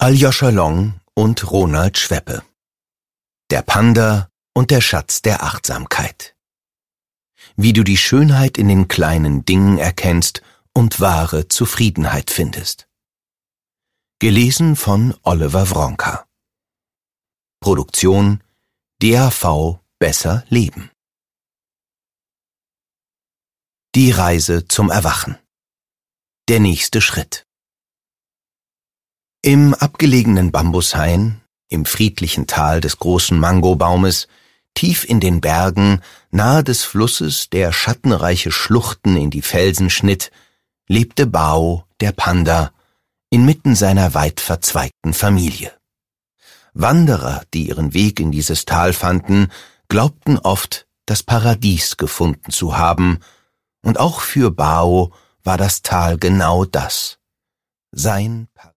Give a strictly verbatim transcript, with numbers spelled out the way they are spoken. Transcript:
Aljoscha Long und Ronald Schweppe. Der Panda und der Schatz der Achtsamkeit. Wie du die Schönheit in den kleinen Dingen erkennst und wahre Zufriedenheit findest. Gelesen von Oliver Wronka. Produktion D A V Besser Leben. Die Reise zum Erwachen. Der nächste Schritt. Im abgelegenen Bambushain, im friedlichen Tal des großen Mangobaumes, tief in den Bergen, nahe des Flusses, der schattenreiche Schluchten in die Felsen schnitt, lebte Bao, der Panda, inmitten seiner weit verzweigten Familie. Wanderer, die ihren Weg in dieses Tal fanden, glaubten oft, das Paradies gefunden zu haben, und auch für Bao war das Tal genau das, sein Paradies.